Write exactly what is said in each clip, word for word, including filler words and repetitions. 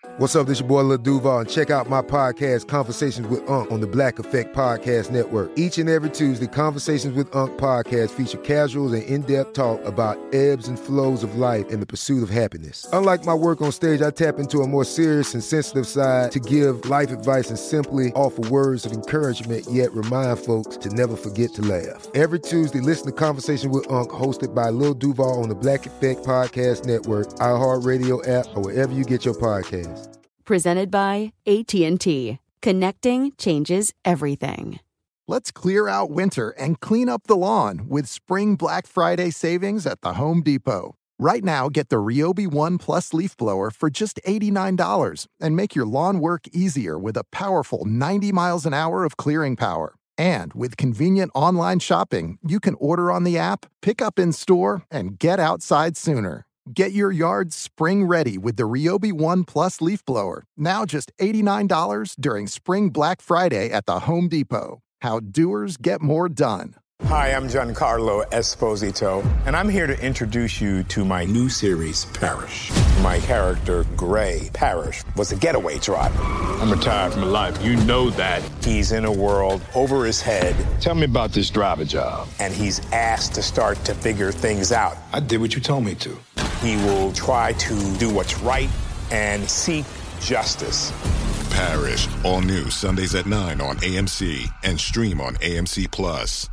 What's up, this your boy Lil Duval, and check out my podcast, Conversations with Unc, on the Black Effect Podcast Network. Each and every Tuesday, Conversations with Unc podcast feature casuals and in-depth talk about ebbs and flows of life and the pursuit of happiness. Unlike my work on stage, I tap into a more serious and sensitive side to give life advice and simply offer words of encouragement, yet remind folks to never forget to laugh. Every Tuesday, listen to Conversations with Unc, hosted by Lil Duval on the Black Effect Podcast Network, iHeartRadio app, or wherever you get your podcasts. Presented by A T and T. Connecting changes everything. Let's clear out winter and clean up the lawn with Spring Black Friday savings at the Home Depot. Right now, get the Ryobi One Plus leaf blower for just eighty-nine dollars and make your lawn work easier with a powerful ninety miles an hour of clearing power. And with convenient online shopping, you can order on the app, pick up in store, and get outside sooner. Get your yard spring ready with the Ryobi One Plus leaf blower. Now just eighty-nine dollars during Spring Black Friday at the Home Depot. How doers get more done. Hi, I'm Giancarlo Esposito, and I'm here to introduce you to my new series, Parrish. My character, Gray Parrish, was a getaway driver. I'm retired from life. You know that. He's in a world over his head. Tell me about this driver job. And he's asked to start to figure things out. I did what you told me to. He will try to do what's right and seek justice. Parrish, all new Sundays at nine on A M C and stream on A M C Plus.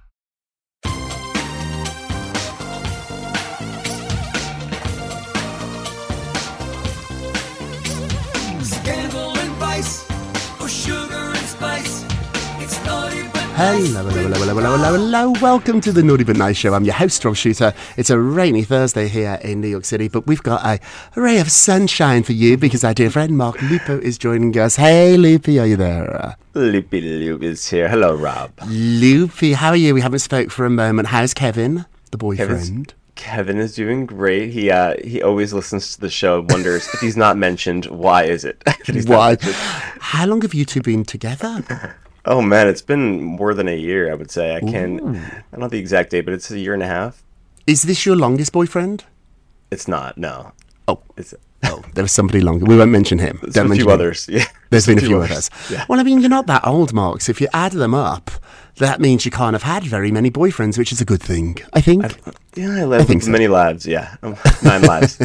Scandal and vice, or sugar and spice. It's naughty but Hello, hello, hello, hello, hello, hello, hello. Welcome to the Naughty But Nice Show. I'm your host, Rob Shooter. It's a rainy Thursday here in New York City, but we've got a ray of sunshine for you because our dear friend Mark Lupo is joining us. Hey, Loopy, are you there? Loopy Loop is here. Hello, Rob. Loopy, how are you? We haven't spoke for a moment. How's Kevin, the boyfriend? Kevin's, Kevin is doing great. He uh, he always listens to the show, wonders if he's not mentioned, why is it? Why? How long have you two been together? Oh, man, it's been more than a year, I would say. I can't, Ooh. I don't know the exact date, but it's a year and a half. Is this your longest boyfriend? It's not, no. Oh, it's oh, there was somebody longer. We won't mention him. There's Don't a mention few him. others. Yeah. There's been a few few others. others. Yeah. Well, I mean, you're not that old, Mark. So if you add them up, that means you can't have had very many boyfriends, which is a good thing, I think. I, yeah, I lived I think so. many lives, yeah. Um, nine lives.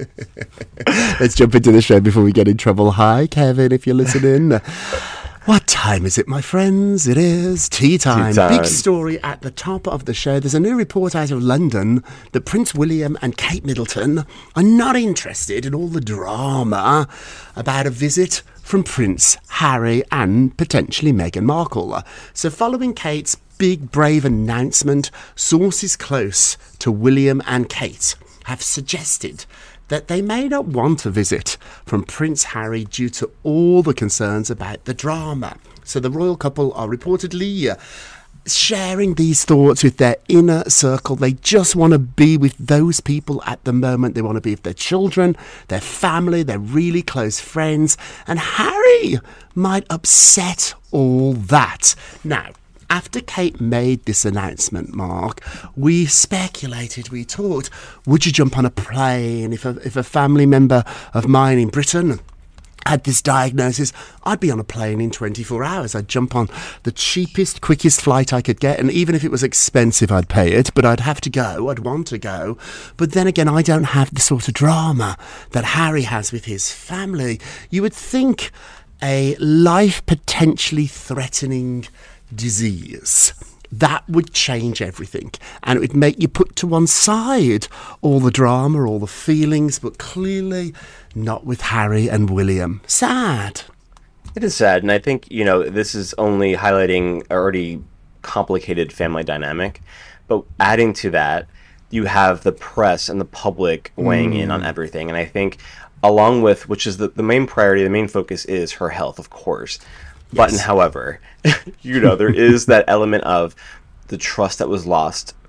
Let's jump into the show before we get in trouble. Hi, Kevin, if you're listening. What time is it, my friends? It is tea time. Tea time. Big story at the top of the show. There's a new report out of London that Prince William and Kate Middleton are not interested in all the drama about a visit from Prince Harry and potentially Meghan Markle. So following Kate's big, brave announcement, sources close to William and Kate have suggested that they may not want a visit from Prince Harry due to all the concerns about the drama. So the royal couple are reportedly uh, sharing these thoughts with their inner circle. They just want to be with those people at the moment. They want to be with their children, their family, their really close friends. And Harry might upset all that. Now, after Kate made this announcement, Mark, we speculated, we talked, would you jump on a plane if a, if a family member of mine in Britain had this diagnosis? I'd be on a plane in twenty-four hours. I'd jump on the cheapest, quickest flight I could get, and even if it was expensive, I'd pay it, but I'd have to go. I'd want to go. But then again, I don't have the sort of drama that Harry has with his family. You would think a life potentially threatening disease, that would change everything, and it would make you put to one side all the drama, all the feelings, but clearly not with Harry and William. Sad. It is sad, and I think, you know, this is only highlighting an already complicated family dynamic, but adding to that, you have the press and the public weighing mm. in on everything, and I think along with, which is the, the main priority, the main focus is her health, of course. But, yes. However, you know, there is that element of the trust that was lost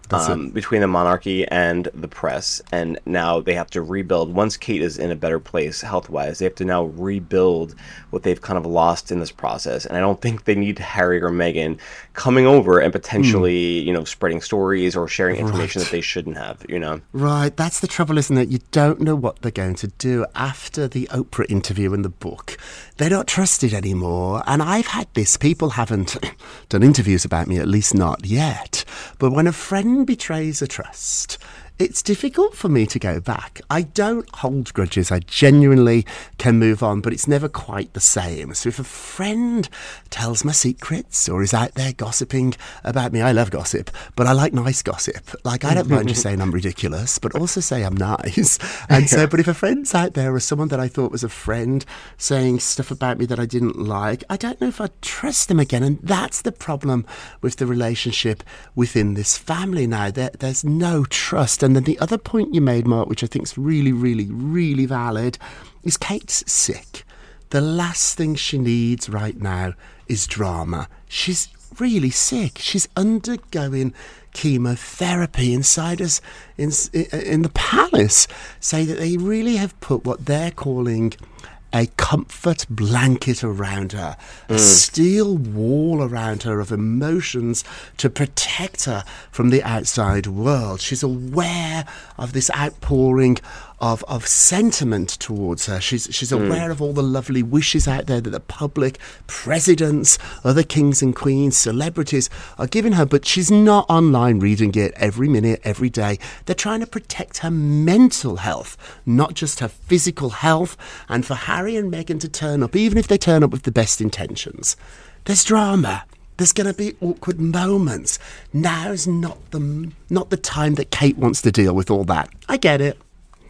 um, between the monarchy and the press, and now they have to rebuild. Once Kate is in a better place health-wise, they have to now rebuild what they've kind of lost in this process. And I don't think they need Harry or Meghan coming over and potentially, mm. you know, spreading stories or sharing information right. that they shouldn't have, you know? Right, that's the trouble, isn't it? You don't know what they're going to do after the Oprah interview and the book. They're not trusted anymore. And I've had this. People haven't done interviews about me, at least not yet. But when a friend betrays a trust, it's difficult for me to go back. I don't hold grudges. I genuinely can move on, but it's never quite the same. So if a friend tells my secrets or is out there gossiping about me, I love gossip, but I like nice gossip. Like, I don't mind just saying I'm ridiculous, but also say I'm nice. And so, but if a friend's out there or someone that I thought was a friend saying stuff about me that I didn't like, I don't know if I'd trust them again. And that's the problem with the relationship within this family now. There, there's no trust. And then the other point you made, Mark, which I think is really, really, really valid, is Kate's sick. The last thing she needs right now is drama. She's really sick. She's undergoing chemotherapy. Insiders in, in the palace say that they really have put what they're calling a comfort blanket around her, mm. a steel wall around her of emotions to protect her from the outside world. She's aware of this outpouring of of sentiment towards her. She's she's aware mm. of all the lovely wishes out there that the public, presidents, other kings and queens, celebrities are giving her, but she's not online reading it every minute, every day. They're trying to protect her mental health, not just her physical health. And for Harry and Meghan to turn up, even if they turn up with the best intentions, there's drama. There's going to be awkward moments. Now's not the not the time that Kate wants to deal with all that. I get it.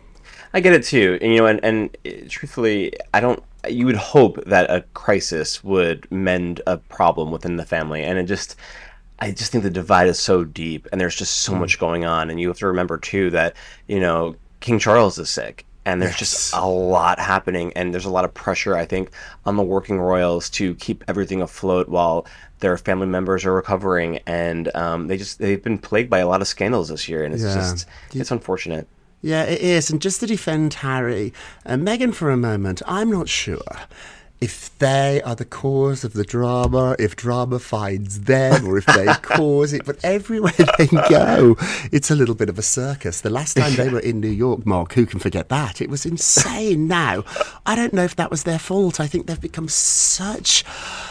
I get it too, and you know, and, and truthfully, I don't. You would hope that a crisis would mend a problem within the family, and it just, I just think the divide is so deep, and there's just so mm. much going on, and you have to remember too that you know King Charles is sick, and there's yes. just a lot happening, and there's a lot of pressure, I think, on the working royals to keep everything afloat while their family members are recovering, and um, they just they've been plagued by a lot of scandals this year, and it's yeah. just it's unfortunate. Yeah, it is. And just to defend Harry and Meghan for a moment, I'm not sure if they are the cause of the drama, if drama finds them, or if they cause it. But everywhere they go, it's a little bit of a circus. The last time they were in New York, Mark, who can forget that? It was insane. Now, I don't know if that was their fault. I think they've become such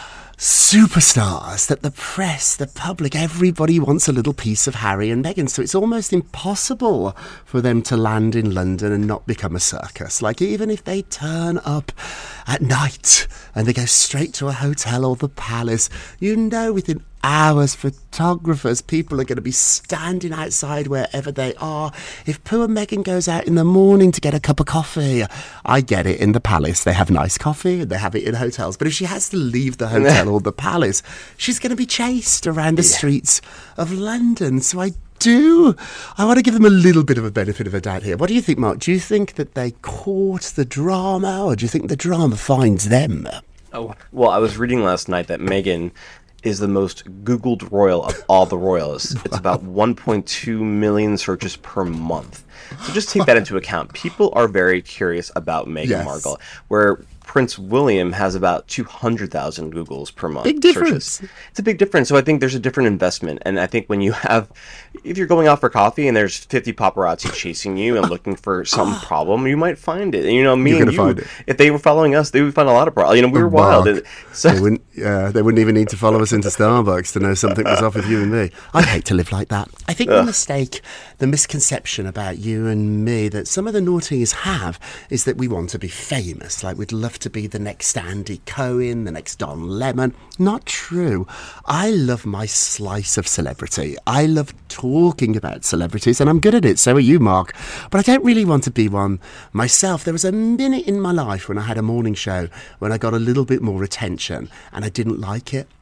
superstars that the press, the public, everybody wants a little piece of Harry and Meghan. So it's almost impossible for them to land in London and not become a circus. Like, even if they turn up at night and they go straight to a hotel or the palace, you know within hours, photographers, people are going to be standing outside wherever they are. If poor Meghan goes out in the morning to get a cup of coffee, I get it, in the palace they have nice coffee and they have it in hotels, but if she has to leave the hotel or the palace, she's going to be chased around the yeah. streets of London. So I do I want to give them a little bit of a benefit of a doubt here. What do you think, Mark? Do you think that they caught the drama, or do you think the drama finds them? Oh, well, I was reading last night that Meghan is the most Googled royal of all the royals. It's about one point two million searches per month. So just take that into account. People are very curious about Meghan yes. Markle, where Prince William has about two hundred thousand Googles per month. Big difference. Searches. It's a big difference. So I think there's a different investment. And I think when you have, if you're going out for coffee and there's fifty paparazzi chasing you and looking for some problem, you might find it. And, you know, me you're and you, find it. If they were following us, they would find a lot of problems. You know, we were wild. And so they wouldn't, uh, they wouldn't even need to follow us into Starbucks to know something was off with you and me. I'd hate to live like that. I think Ugh. the mistake, the misconception about you and me that some of the naughties have is that we want to be famous. Like, we'd love to be the next Andy Cohen, the next Don Lemon. Not true. I love my slice of celebrity. I love talking about celebrities, and I'm good at it. So are you, Mark. But I don't really want to be one myself. There was a minute in my life when I had a morning show when I got a little bit more attention, and I didn't like it. I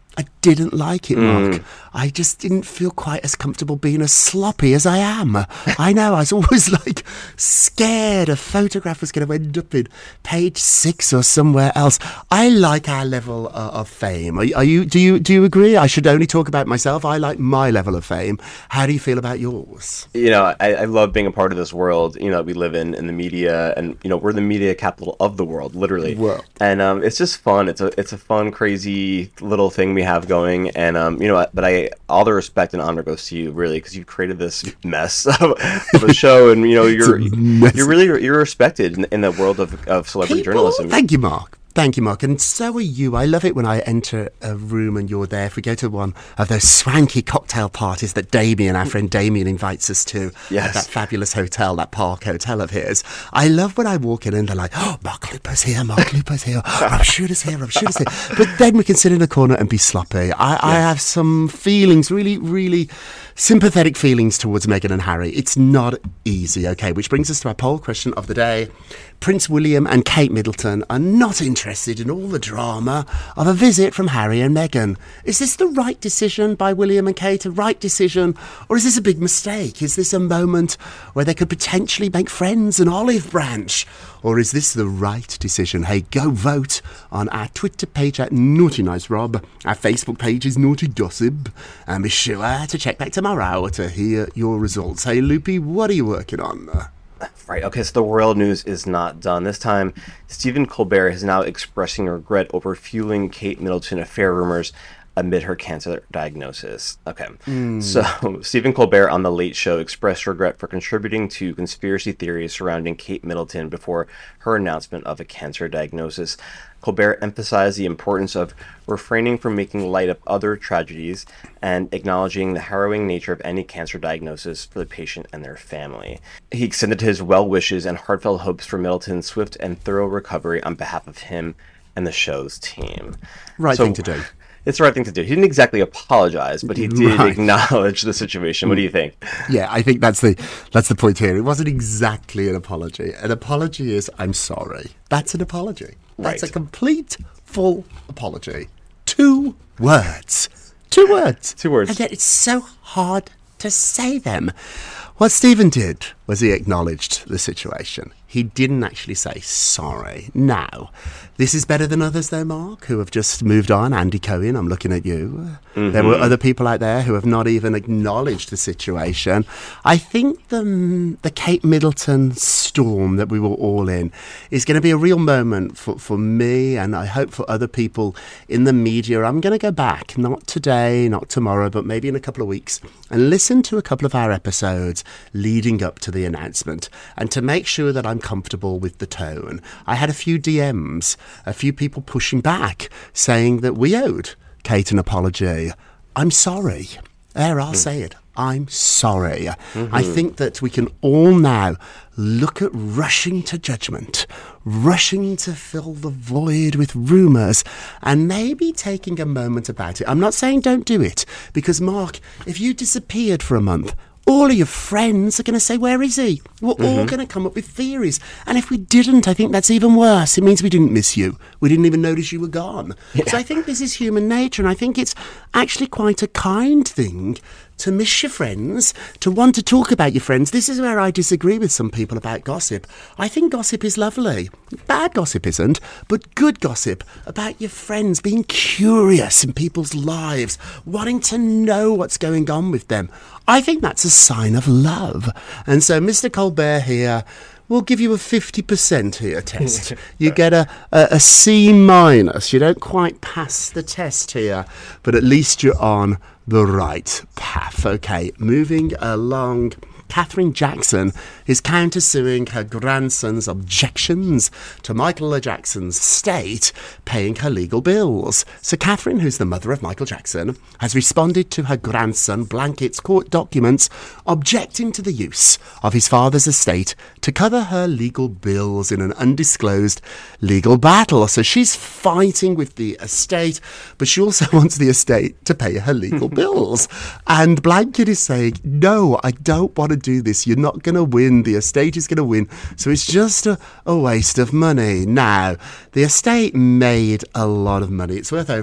didn't like it, Mark. Mm. I just didn't feel quite as comfortable being as sloppy as I am. I know, I was always like scared a photograph was going to end up in page six or somewhere else. I like our level uh, of fame. Are, are you? Do you? Do you agree? I should only talk about myself. I like my level of fame. How do you feel about yours? You know, I, I love being a part of this world, you know, we live in, in the media, and, you know, we're the media capital of the world, literally. Whoa. And um, it's just fun. It's a it's a fun, crazy little thing we have going. And, um, you know, but I all the respect and honor goes to you, really, because you've created this mess of, of a show. And, you know, you're you're really, you're respected in, in the world of, of celebrity People? journalism. Thank you, Mark. Thank you, Mark. And so are you. I love it when I enter a room and you're there. If we go to one of those swanky cocktail parties that Damien, our friend Damien, invites us to Yes. at that fabulous hotel, that Park Hotel of his, I love when I walk in and they're like, oh, Mark Luper's here, Mark Luper's here, Rob Shooter's here, Rob Shooter's here. But then we can sit in a corner and be sloppy. I, I have some feelings, really, really sympathetic feelings towards Meghan and Harry. It's not easy, okay? Which brings us to our poll question of the day. Prince William and Kate Middleton are not interested in all the drama of a visit from Harry and Meghan. Is this the right decision by William and Kate, a right decision, or is this a big mistake? Is this a moment where they could potentially make friends, an olive branch? Or is this the right decision? Hey, go vote on our Twitter page at Naughty Nice Rob. Our Facebook page is Naughty Gossip. And be sure to check back tomorrow to hear your results. Hey, Loopy, what are you working on? Right, okay, so the royal news is not done. This time, Stephen Colbert is now expressing regret over fueling Kate Middleton affair rumors amid her cancer diagnosis. Okay, mm. so Stephen Colbert on The Late Show expressed regret for contributing to conspiracy theories surrounding Kate Middleton before her announcement of a cancer diagnosis. Colbert emphasized the importance of refraining from making light of other tragedies and acknowledging the harrowing nature of any cancer diagnosis for the patient and their family. He extended his well wishes and heartfelt hopes for Middleton's swift and thorough recovery on behalf of him and the show's team. Right so, thing to do. It's the right thing to do. He didn't exactly apologize, but he did Right. acknowledge the situation. What do you think? Yeah, I think that's the that's the point here. It wasn't exactly an apology. An apology is, I'm sorry. That's an apology. That's Right. a complete, full apology. Two words. Two words. Two words. And yet it's so hard to say them. What Stephen did was he acknowledged the situation. He didn't actually say sorry. Now, this is better than others though, Mark, who have just moved on. Andy Cohen, I'm looking at you. Mm-hmm. There were other people out there who have not even acknowledged the situation. I think the, the Kate Middleton storm that we were all in is going to be a real moment for, for me, and I hope for other people in the media. I'm going to go back, not today, not tomorrow, but maybe in a couple of weeks, and listen to a couple of our episodes leading up to the announcement, and to make sure that I'm comfortable with the tone. I had a few D Ms, a few people pushing back, saying that we owed Kate an apology. I'm sorry. There, I'll mm. say it. I'm sorry. Mm-hmm. I think that we can all now look at rushing to judgment, rushing to fill the void with rumours, and maybe taking a moment about it. I'm not saying don't do it, because, Mark, if you disappeared for a month, all of your friends are going to say, where is he? We're mm-hmm. all going to come up with theories. And if we didn't, I think that's even worse. It means we didn't miss you. We didn't even notice you were gone. Yeah. So I think this is human nature, and I think it's actually quite a kind thing to miss your friends, to want to talk about your friends. This is where I disagree with some people about gossip. I think gossip is lovely. Bad gossip isn't, but good gossip about your friends, being curious in people's lives, wanting to know what's going on with them. I think that's a sign of love. And so Mister Colbert here, we'll give you a fifty percent here test. You get a, a, a C minus. You don't quite pass the test here, but at least you're on the right path. Okay, moving along. Catherine Jackson is countersuing her grandson's objections to Michael Jackson's estate paying her legal bills. So Catherine, who's the mother of Michael Jackson, has responded to her grandson Blankett's court documents objecting to the use of his father's estate to cover her legal bills in an undisclosed legal battle. So she's fighting with the estate, but she also wants the estate to pay her legal bills. And Blankett is saying, no, I don't want to do this. You're not going to win. The estate is going to win. So it's just a, a waste of money. Now, the estate made a lot of money. It's worth over a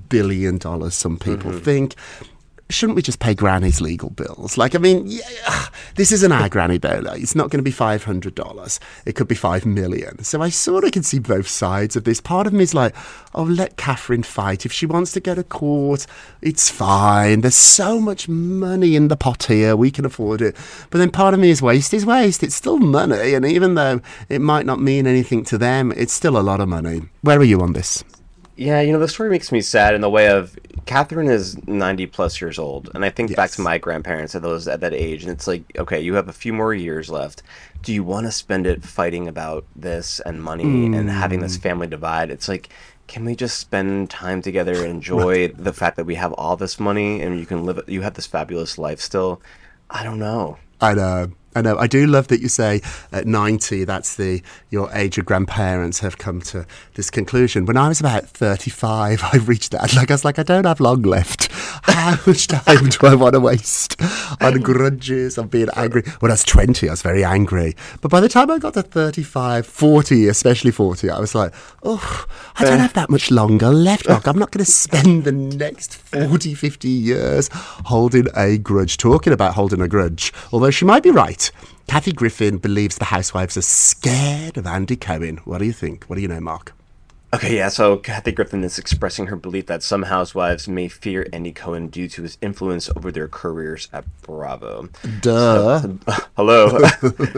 billion dollars, some people Mm-hmm. think. Shouldn't we just pay Granny's legal bills? Like, I mean, yeah, this isn't our Granny Bella. It's not going to be five hundred dollars. It could be five million dollars. So I sort of can see both sides of this. Part of me is like, oh, let Catherine fight. If she wants to go to court, it's fine. There's so much money in the pot here. We can afford it. But then part of me is waste is waste. It's still money. And even though it might not mean anything to them, it's still a lot of money. Where are you on this? Yeah, you know, the story makes me sad in the way of Catherine is ninety plus years old, and I think Yes. back to my grandparents at those at that age, and it's like, okay, you have a few more years left. Do you want to spend it fighting about this and money Mm. and having this family divide? It's like, can we just spend time together and enjoy the fact that we have all this money and you can live, you have this fabulous life still? I don't know. I know. I know. I do love that you say at ninety, that's the your age of grandparents have come to this conclusion. When I was about thirty-five, I reached that. Like I was like, I don't have long left. How much time do I want to waste on grudges, on being angry? When I was twenty, I was very angry. But by the time I got to thirty-five, forty, especially forty, I was like, oh, I don't have that much longer left, Mark. I'm not going to spend the next forty, fifty years holding a grudge. Talking about holding a grudge, although she might be right. Kathy Griffin believes the housewives are scared of Andy Cohen. What do you think? What do you know, Mark? Okay, yeah, so Kathy Griffin is expressing her belief that some housewives may fear Andy Cohen due to his influence over their careers at Bravo. Duh. So, hello.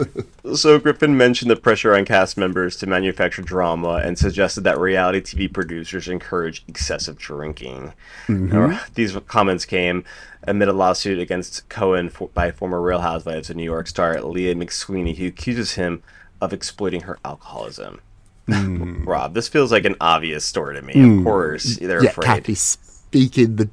So Griffin mentioned the pressure on cast members to manufacture drama and suggested that reality T V producers encourage excessive drinking. Mm-hmm. Now, these comments came amid a lawsuit against Cohen for, by former Real Housewives of New York star Leah McSweeney, who accuses him of exploiting her alcoholism. Mm. Rob, this feels like an obvious story to me. Mm. Of course, they're yeah, afraid. Kathy speaking the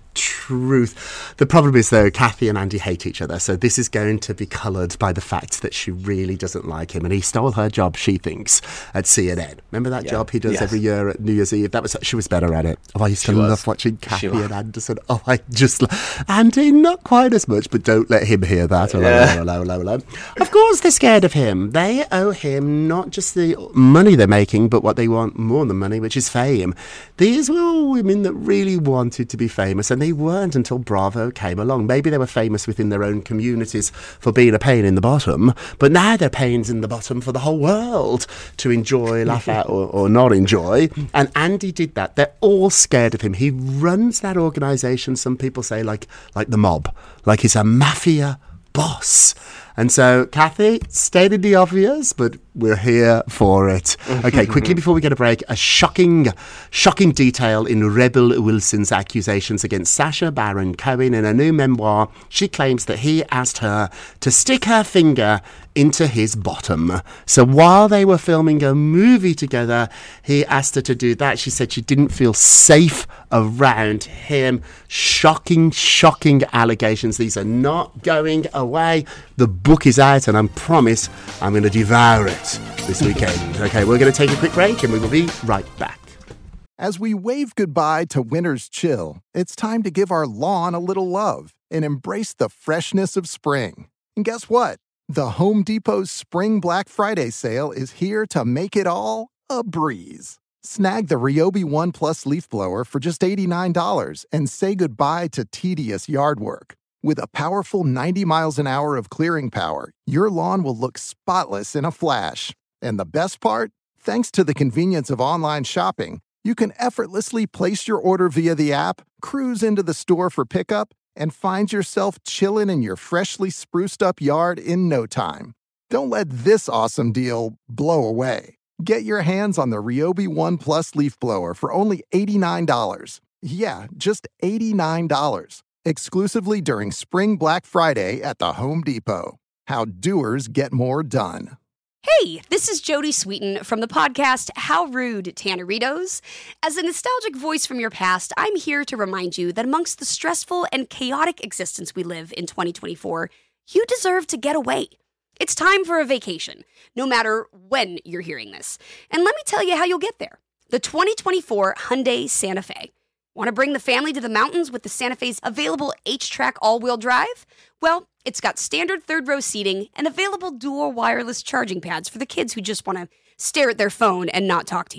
truth. The problem is, though, Kathy and Andy hate each other, so this is going to be coloured by the fact that she really doesn't like him, and he stole her job, she thinks, at C N N. Remember that yeah. job he does yes. every year at New Year's Eve? That was she was better at it. Oh, I used to she love was. watching Kathy and Anderson. Oh, I just Andy, not quite as much, but don't let him hear that. Hello, yeah. hello, hello, hello. Of course, they're scared of him. They owe him not just the money they're making, but what they want more than money, which is fame. These were all women that really wanted to be famous, and they weren't until Bravo came along. Maybe they were famous within their own communities for being a pain in the bottom, but now they're pains in the bottom for the whole world to enjoy, laugh at, or, or not enjoy. And Andy did that. They're all scared of him. He runs that organisation, some people say, like like the mob, like he's a mafia boss. And so, Kathy, stated the obvious, but we're here for it. Okay, quickly before we get a break, a shocking, shocking detail in Rebel Wilson's accusations against Sacha Baron Cohen. In a new memoir, she claims that he asked her to stick her finger into his bottom. So while they were filming a movie together, he asked her to do that. She said she didn't feel safe around him. Shocking, shocking allegations. These are not going away. The book is out, and I promise I'm going to devour it this weekend. Okay, we're going to take a quick break, and we will be right back. As we wave goodbye to winter's chill, it's time to give our lawn a little love and embrace the freshness of spring. And guess what? The Home Depot's Spring Black Friday sale is here to make it all a breeze. Snag the Ryobi One Plus leaf blower for just eighty-nine dollars and say goodbye to tedious yard work. With a powerful ninety miles an hour of clearing power, your lawn will look spotless in a flash. And the best part? Thanks to the convenience of online shopping, you can effortlessly place your order via the app, cruise into the store for pickup, and find yourself chilling in your freshly spruced up yard in no time. Don't let this awesome deal blow away. Get your hands on the Ryobi One Plus leaf blower for only eighty-nine dollars. Yeah, just eighty-nine dollars. Exclusively during Spring Black Friday at the Home Depot. How doers get more done. Hey, this is Jodie Sweetin from the podcast How Rude, Tanneritos. As a nostalgic voice from your past, I'm here to remind you that amongst the stressful and chaotic existence we live in twenty twenty-four, you deserve to get away. It's time for a vacation, no matter when you're hearing this. And let me tell you how you'll get there. The twenty twenty-four Hyundai Santa Fe. Want to bring the family to the mountains with the Santa Fe's available H-Track all-wheel drive? Well, it's got standard third-row seating and available dual wireless charging pads for the kids who just want to stare at their phone and not talk to you.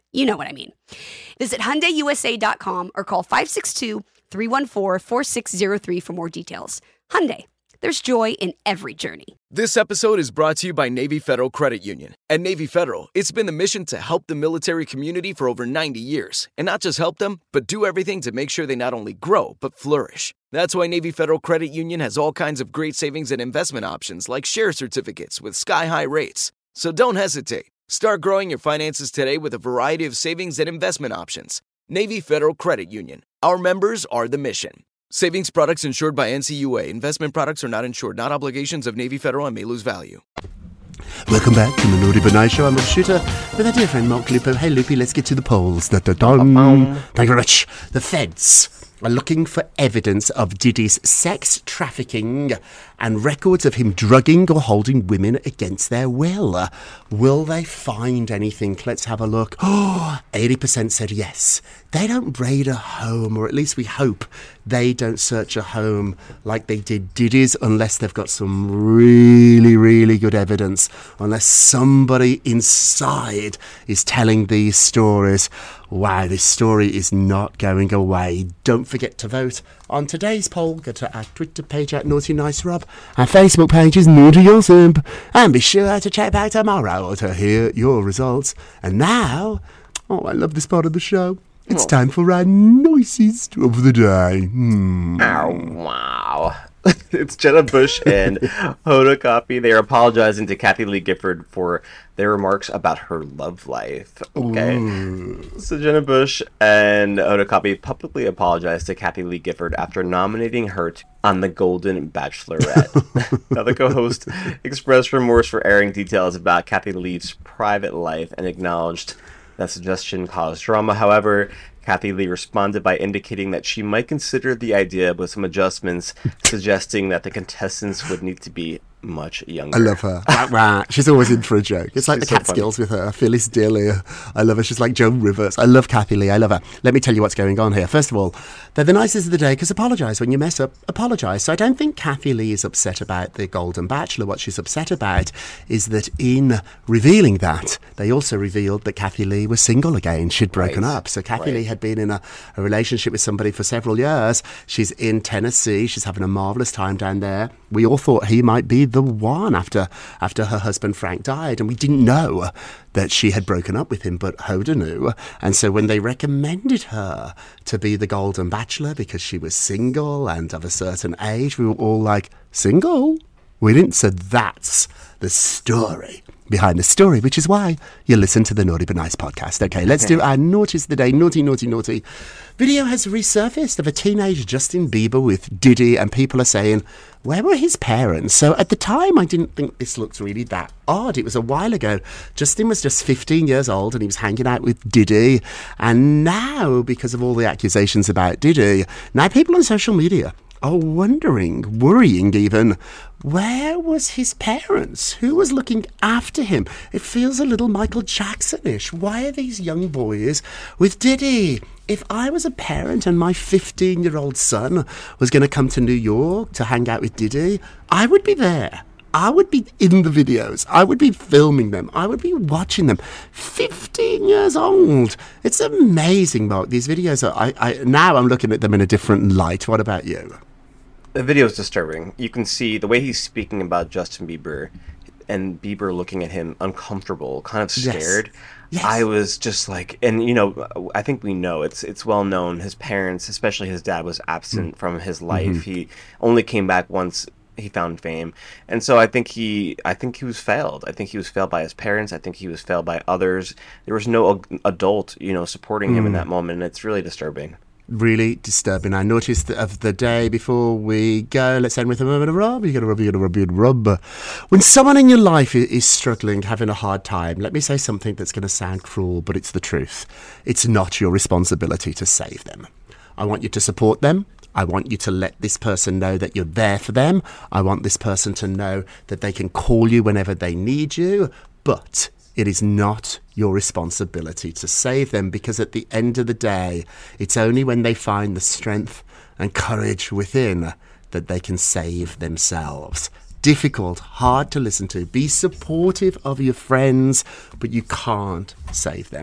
You know what I mean. Visit Hyundai U S A dot com or call five six two, three one four, four six zero three for more details. Hyundai, there's joy in every journey. This episode is brought to you by Navy Federal Credit Union. At Navy Federal, it's been the mission to help the military community for over ninety years. And not just help them, but do everything to make sure they not only grow, but flourish. That's why Navy Federal Credit Union has all kinds of great savings and investment options like share certificates with sky-high rates. So don't hesitate. Start growing your finances today with a variety of savings and investment options. Navy Federal Credit Union. Our members are the mission. Savings products insured by N C U A. Investment products are not insured, not obligations of Navy Federal and may lose value. Welcome back to the Naughty But Nice Show. I'm Rob Shooter with our dear friend Mark Lupo. Hey, Loopy, let's get to the polls. Da, da, dum. Thank you very much. The feds are looking for evidence of Diddy's sex trafficking and records of him drugging or holding women against their will. Uh, will they find anything? Let's have a look. Oh, eighty percent said yes. They don't raid a home, or at least we hope they don't search a home like they did Diddy's, unless they've got some really, really good evidence, unless somebody inside is telling these stories. Wow, this story is not going away. Don't forget to vote on today's poll. Go to our Twitter page at Naughty Nice Rob. Our Facebook page is Naughty Your Simp. And be sure to check back tomorrow to hear your results. And now, oh, I love this part of the show. It's oh. time for our noises of the day. Hmm. Oh, wow. It's Jenna Bush and Hoda Kotb. They are apologizing to Kathie Lee Gifford for their remarks about her love life. Okay. Ooh. So Jenna Bush and Hoda Kotb publicly apologized to Kathie Lee Gifford after nominating her to, on The Golden Bachelorette. Now, the co-host expressed remorse for airing details about Kathie Lee's private life and acknowledged that suggestion caused drama. However, Kathie Lee responded by indicating that she might consider the idea with some adjustments, suggesting that the contestants would need to be much younger. I love her. She's always in for a joke. It's like She's the so Catskills with her. Phyllis Diller. I love her. She's like Joan Rivers. I love Kathie Lee. I love her. Let me tell you what's going on here. First of all, they're the nicest of the day because apologise when you mess up. Apologise. So I don't think Kathie Lee is upset about the Golden Bachelor. What she's upset about is that in revealing that, they also revealed that Kathie Lee was single again. She'd broken right. up. So Kathie right. Lee had been in a, a relationship with somebody for several years. She's in Tennessee. She's having a marvellous time down there. We all thought he might be the one after after her husband Frank died, and we didn't know that she had broken up with him, but Hoda knew. And so when they recommended her to be the Golden Bachelor because she was single and of a certain age, we were all like, single? We didn't. So that's the story behind the story, which is why you listen to the Naughty But Nice podcast. Okay, let's okay. do our Naughties of the Day. Naughty, naughty, naughty. Video has resurfaced of a teenage Justin Bieber with Diddy, and people are saying, where were his parents? So at the time, I didn't think this looked really that odd. It was a while ago. Justin was just fifteen years old and he was hanging out with Diddy. And now, because of all the accusations about Diddy, now people on social media are wondering, worrying even, where was his parents? Who was looking after him? It feels a little Michael Jackson-ish. Why are these young boys with Diddy? If I was a parent and my fifteen-year-old son was going to come to New York to hang out with Diddy, I would be there. I would be in the videos. I would be filming them. I would be watching them. fifteen years old. It's amazing, Mark. These videos are... I, I, now I'm looking at them in a different light. What about you? The video is disturbing. You can see the way he's speaking about Justin Bieber and Bieber looking at him uncomfortable, kind of scared. Yes. Yes. I was just like, and you know, I think we know it's it's well known. His parents, especially his dad, was absent mm. from his life. Mm-hmm. He only came back once he found fame, and so I think he, I think he was failed. I think he was failed by his parents. I think he was failed by others. There was no adult, you know, supporting mm. him in that moment. And it's really disturbing. Really disturbing. I noticed of the day before we go, let's end with a moment of rub. You got to rub, you got to rub, you got to rub. When someone in your life is struggling, having a hard time, let me say something that's going to sound cruel, but it's the truth. It's not your responsibility to save them. I want you to support them. I want you to let this person know that you're there for them. I want this person to know that they can call you whenever they need you, but it is not your responsibility to save them, because at the end of the day, it's only when they find the strength and courage within that they can save themselves. Difficult, hard to listen to. Be supportive of your friends, but you can't save them.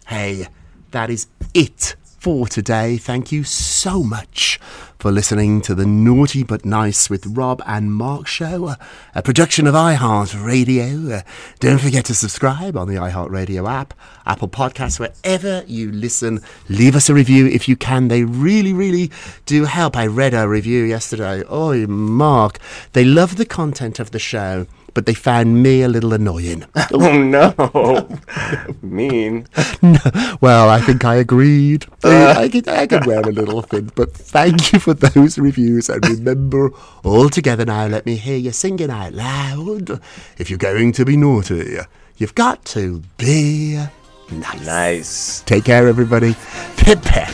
Hey, that is it for today. Thank you so much for listening to the Naughty But Nice with Rob and Mark show, a production of iHeartRadio. Uh, don't forget to subscribe on the iHeartRadio app, Apple Podcasts, wherever you listen. Leave us a review if you can. They really, really do help. I read a review yesterday. Oh, Mark, they love the content of the show, but they found me a little annoying. Oh, no. Mean. No. Well, I think I agreed. Uh. I, could, I could wear a little thin, but thank you for those reviews. And remember, all together now, let me hear you singing out loud. If you're going to be naughty, you've got to be nice. Nice. Take care, everybody. Pip, pip.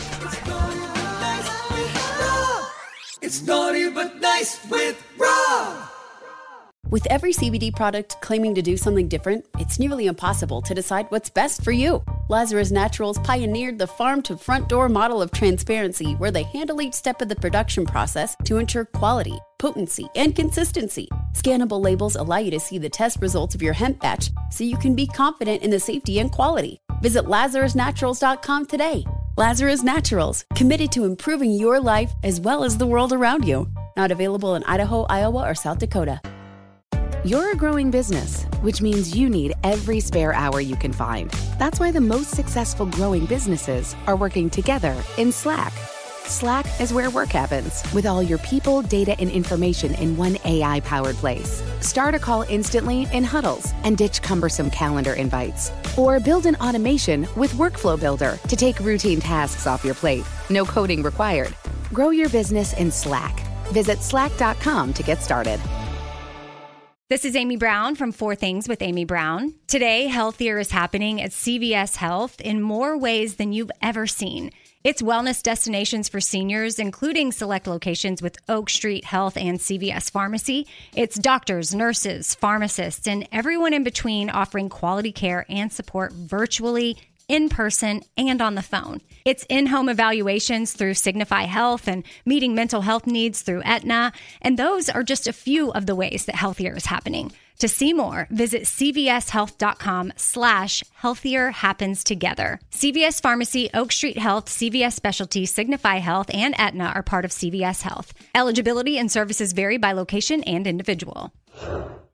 It's Naughty But Nice with Rob. With every C B D product claiming to do something different, it's nearly impossible to decide what's best for you. Lazarus Naturals pioneered the farm-to-front-door model of transparency, where they handle each step of the production process to ensure quality, potency, and consistency. Scannable labels allow you to see the test results of your hemp batch, so you can be confident in the safety and quality. Visit lazarus naturals dot com today. Lazarus Naturals, committed to improving your life as well as the world around you. Not available in Idaho, Iowa, or South Dakota. You're a growing business, which means you need every spare hour you can find. That's why the most successful growing businesses are working together in Slack. Slack is where work happens, with all your people, data, and information in one A I-powered place. Start a call instantly in huddles and ditch cumbersome calendar invites. Or build an automation with Workflow Builder to take routine tasks off your plate. No coding required. Grow your business in Slack. Visit slack dot com to get started. This is Amy Brown from Four Things with Amy Brown. Today, Healthier is happening at C V S Health in more ways than you've ever seen. It's wellness destinations for seniors, including select locations with Oak Street Health and C V S Pharmacy. It's doctors, nurses, pharmacists, and everyone in between offering quality care and support virtually, in person, and on the phone. It's in-home evaluations through Signify Health and meeting mental health needs through Aetna. And those are just a few of the ways that Healthier is happening. To see more, visit cvshealth.com slash healthier happens together. C V S Pharmacy, Oak Street Health, C V S Specialty, Signify Health, and Aetna are part of C V S Health. Eligibility and services vary by location and individual.